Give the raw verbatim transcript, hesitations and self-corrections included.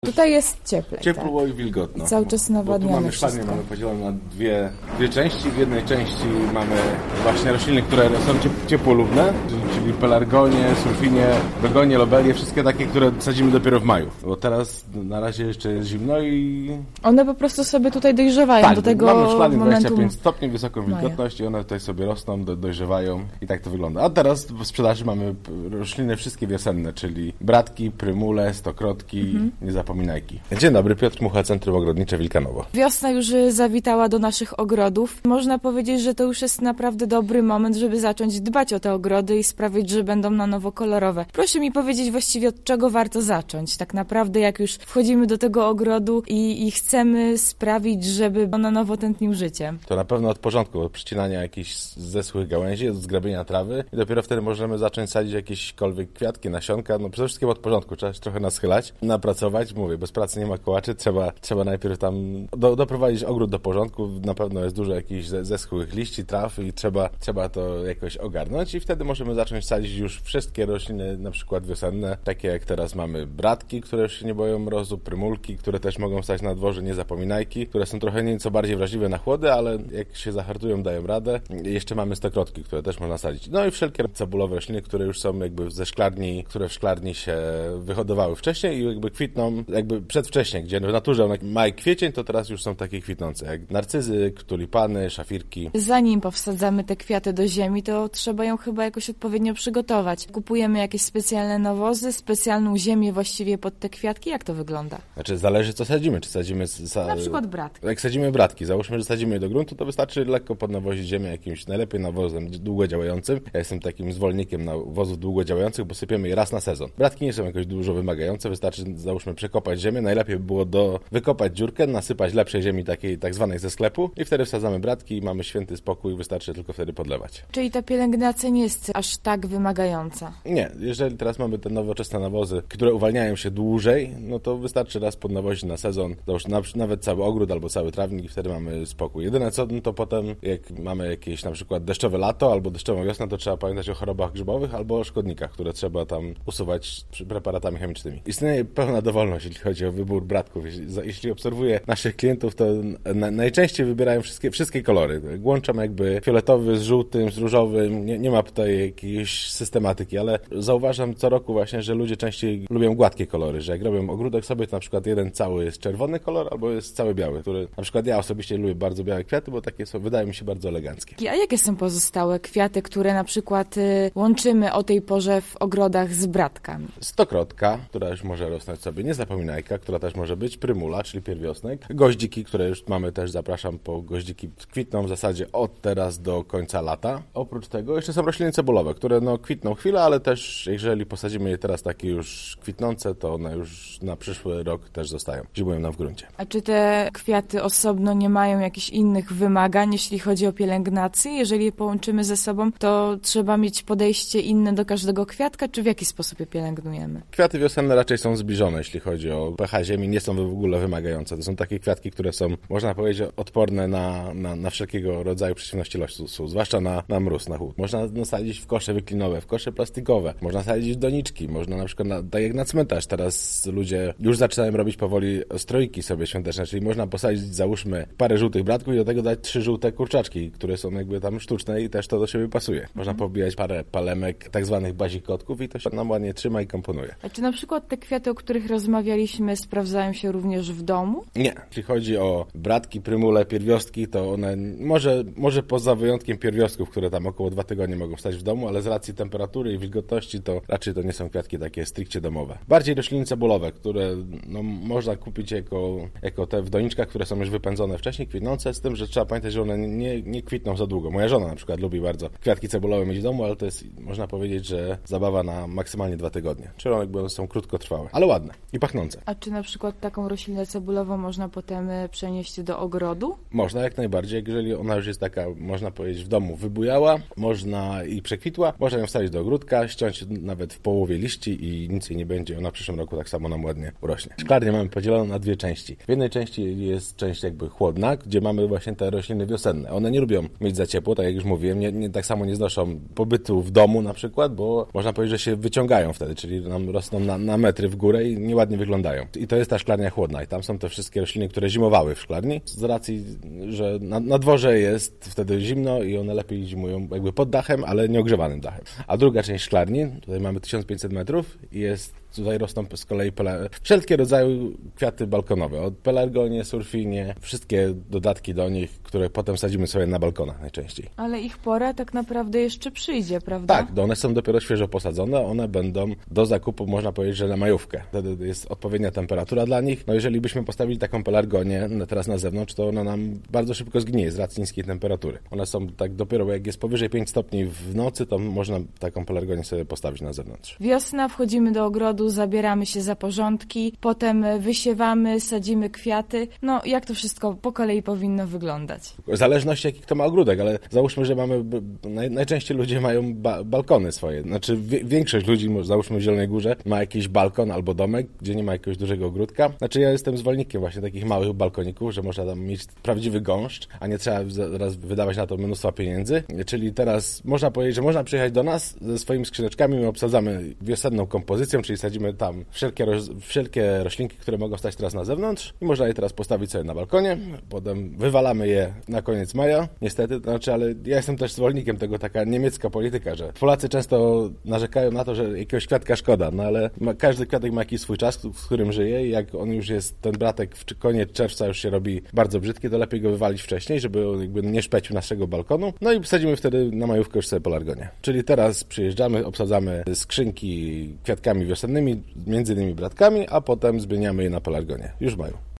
Tutaj jest cieplej. Ciepło tak. i wilgotno. I cały czas nawadniane. Bo tu mamy szklarnię, mamy podzielone na dwie, dwie części. W jednej części mamy właśnie rośliny, które są ciepłolubne, czyli pelargonie, sulfinie, begonie, lobelie, wszystkie takie, które sadzimy dopiero w maju. Bo teraz na razie jeszcze jest zimno i... One po prostu sobie tutaj dojrzewają tak, do tego mamy w szklarni momentu dwadzieścia pięć stopni, wysoką wilgotność i one tutaj sobie rosną, do, dojrzewają i tak to wygląda. A teraz w sprzedaży mamy rośliny wszystkie wiosenne, czyli bratki, prymule, stokrotki, mhm. niezapominajki. Dzień dobry, Piotr Mucha, Centrum Ogrodnicze Wilkanowo. Wiosna już zawitała do naszych ogrodów. Można powiedzieć, że to już jest naprawdę dobry moment, żeby zacząć dbać o te ogrody i sprawić, że będą na nowo kolorowe. Proszę mi powiedzieć właściwie, od czego warto zacząć. Tak naprawdę, jak już wchodzimy do tego ogrodu i, i chcemy sprawić, żeby on na nowo tętnił życiem. To na pewno od porządku, od przycinania jakichś zeschłych gałęzi, od zgrabienia trawy i dopiero wtedy możemy zacząć sadzić jakiekolwiek kwiatki, nasionka. No przede wszystkim od porządku, trzeba się trochę naschylać, napracować. Mówię, bez pracy nie ma kołaczy, trzeba, trzeba najpierw tam do, doprowadzić ogród do porządku. Na pewno jest dużo jakichś zeschłych liści, traw i trzeba, trzeba to jakoś ogarnąć i wtedy możemy zacząć sadzić już wszystkie rośliny, na przykład wiosenne, takie jak teraz mamy bratki, które już się nie boją mrozu, prymulki, które też mogą stać na dworze, niezapominajki, które są trochę nieco bardziej wrażliwe na chłody, ale jak się zahartują, dają radę. I jeszcze mamy stokrotki, które też można sadzić. No i wszelkie cebulowe rośliny, które już są jakby ze szklarni, które w szklarni się wyhodowały wcześniej i jakby kwitną jakby przedwcześnie, gdzie w naturze maj, kwiecień, to teraz już są takie kwitnące, jak narcyzy, tulipany, szafirki. Zanim powsadzamy te kwiaty do ziemi, to trzeba ją chyba jakoś odpowiednio przygotować. Kupujemy jakieś specjalne nawozy, specjalną ziemię właściwie pod te kwiatki. Jak to wygląda? Znaczy zależy, co sadzimy. Czy sadzimy... Sa... Na przykład bratki. Jak sadzimy bratki, załóżmy, że sadzimy je do gruntu, to wystarczy lekko podnawozić ziemię jakimś najlepiej nawozem długodziałającym. Ja jestem takim zwolennikiem nawozów długodziałających, bo sypiemy je raz na sezon. Bratki nie są jakoś dużo wymagające, wystarczy załóżmy przekopać ziemię. Najlepiej by było do wykopać dziurkę, nasypać lepszej ziemi takiej tak zwanej ze sklepu i wtedy wsadzamy bratki i mamy święty spokój, wystarczy tylko wtedy podlewać. Czyli ta pielęgnacja nie jest aż tak wymagająca? Nie, jeżeli teraz mamy te nowoczesne nawozy, które uwalniają się dłużej, no to wystarczy raz podnawozić na sezon, nawet cały ogród albo cały trawnik i wtedy mamy spokój. Jedyne co, no to potem jak mamy jakieś na przykład deszczowe lato albo deszczową wiosnę, to trzeba pamiętać o chorobach grzybowych albo o szkodnikach, które trzeba tam usuwać preparatami chemicznymi. Istnieje pełna dowolność, jeśli chodzi o wybór bratków. Jeśli, jeśli obserwuję naszych klientów, to na, najczęściej wybierają wszystkie, wszystkie kolory. Łączą jakby fioletowy z żółtym, z różowym. Nie, nie ma tutaj jakiejś systematyki, ale zauważam co roku właśnie, że ludzie częściej lubią gładkie kolory, że jak robią ogródek sobie, to na przykład jeden cały jest czerwony kolor, albo jest cały biały, który na przykład ja osobiście lubię bardzo białe kwiaty, bo takie są, wydają mi się bardzo eleganckie. A jakie są pozostałe kwiaty, które na przykład y, łączymy o tej porze w ogrodach z bratkami? Stokrotka, która już może rosnąć sobie, niezapominajka, która też może być, prymula, czyli pierwiosnek, goździki, które już mamy też, zapraszam po goździki, kwitną w zasadzie od teraz do końca lata. Oprócz tego jeszcze są rośliny cebulowe, które no kwitną chwilę, ale też jeżeli posadzimy je teraz takie już kwitnące, to one już na przyszły rok też zostają, zimują nam w gruncie. A czy te kwiaty osobno nie mają jakichś innych wymagań, jeśli chodzi o pielęgnację? Jeżeli je połączymy ze sobą, to trzeba mieć podejście inne do każdego kwiatka, czy w jaki sposób je pielęgnujemy? Kwiaty wiosenne raczej są zbliżone, jeśli chodzi o pH ziemi, nie są w ogóle wymagające. To są takie kwiatki, które są, można powiedzieć, odporne na, na, na wszelkiego rodzaju przeciwności losu, zwłaszcza na, na mróz, na chłód. Można nasadzić w kosze wyklinowe, w kosze plastikowe, można sadzić w doniczki, można na przykład, na, tak jak na cmentarz, teraz ludzie już zaczynają robić powoli strojki sobie świąteczne, czyli można posadzić, załóżmy, parę żółtych bratków i do tego dać trzy żółte kurczaczki, które są jakby tam sztuczne i też to do siebie pasuje. Można pobijać parę palemek, tak zwanych bazikotków i to się nam ładnie trzyma i komponuje. A czy na przykład te kwiaty, o których rozmawialiśmy, sprawdzają się również w domu? Nie. Jeśli chodzi o bratki, prymule, pierwiostki, to one może, może poza wyjątkiem pierwiostków, które tam około dwa tygodnie mogą stać w domu, ale z racji temperatury i wilgotności to raczej to nie są kwiatki takie stricte domowe. Bardziej rośliny cebulowe, które no, można kupić jako, jako te w doniczkach, które są już wypędzone wcześniej, kwitnące, z tym, że trzeba pamiętać, że one nie, nie kwitną za długo. Moja żona na przykład lubi bardzo kwiatki cebulowe mieć w domu, ale to jest, można powiedzieć, że zabawa na maksymalnie dwa tygodnie. Czyli one jakby są krótkotrwałe, ale ładne i pachnące. A czy na przykład taką roślinę cebulową można potem przenieść do ogrodu? Można jak najbardziej, jeżeli ona już jest taka, można powiedzieć, w domu wybujała, można i przekwitła, można ją wstawić do ogródka, ściąć nawet w połowie liści i nic jej nie będzie. Ona w przyszłym roku tak samo nam ładnie urośnie. Szklarnię mamy podzieloną na dwie części. W jednej części jest część jakby chłodna, gdzie mamy właśnie te rośliny wiosenne. One nie lubią mieć za ciepło, tak jak już mówiłem, nie, nie, tak samo nie znoszą pobytu w domu na przykład, bo można powiedzieć, że się wyciągają wtedy, czyli nam rosną na, na metry w górę i nieładnie wyglądają. I to jest ta szklarnia chłodna i tam są te wszystkie rośliny, które zimowały w szklarni, z racji, że na, na dworze jest wtedy zimno i one lepiej zimują jakby pod dachem, ale nieogrzewanym dachem. A druga część szklarni, tutaj mamy tysiąc pięćset metrów i jest tutaj rosną z kolei pele... wszelkie rodzaje kwiaty balkonowe, od pelargonie, surfinie, wszystkie dodatki do nich, które potem sadzimy sobie na balkonach najczęściej. Ale ich pora tak naprawdę jeszcze przyjdzie, prawda? Tak, one są dopiero świeżo posadzone, one będą do zakupu, można powiedzieć, że na majówkę. Wtedy jest odpowiednia temperatura dla nich. No jeżeli byśmy postawili taką pelargonię teraz na zewnątrz, to ona nam bardzo szybko zgnieje z racji niskiej temperatury. One są tak dopiero, jak jest powyżej pięć stopni w nocy, to można taką pelargonię sobie postawić na zewnątrz. Wiosna, wchodzimy do ogrodu, zabieramy się za porządki, potem wysiewamy, sadzimy kwiaty. No, jak to wszystko po kolei powinno wyglądać? W zależności jaki kto ma ogródek, ale załóżmy, że mamy, naj, najczęściej ludzie mają ba, balkony swoje. Znaczy wie, większość ludzi, załóżmy w Zielonej Górze, ma jakiś balkon albo domek, gdzie nie ma jakiegoś dużego ogródka. Znaczy ja jestem zwolennikiem właśnie takich małych balkoników, że można tam mieć prawdziwy gąszcz, a nie trzeba zaraz wydawać na to mnóstwo pieniędzy. Czyli teraz można powiedzieć, że można przyjechać do nas ze swoimi skrzyneczkami, my obsadzamy wiosenną kompozycją, czyli sadzimy tam wszelkie, roz, wszelkie roślinki, które mogą stać teraz na zewnątrz i można je teraz postawić sobie na balkonie, potem wywalamy je na koniec maja, niestety, znaczy, ale ja jestem też zwolennikiem tego, taka niemiecka polityka, że Polacy często narzekają na to, że jakiegoś kwiatka szkoda, no ale ma, każdy kwiatek ma jakiś swój czas, w którym żyje i jak on już jest, ten bratek w koniec czerwca już się robi bardzo brzydki, to lepiej go wywalić wcześniej, żeby on jakby nie szpecił naszego balkonu, no i sadzimy wtedy na majówkę już sobie pelargonię. Czyli teraz przyjeżdżamy, obsadzamy skrzynki kwiatkami wiosennymi, między innymi bratkami, a potem zmieniamy je na pelargonię. Już mają.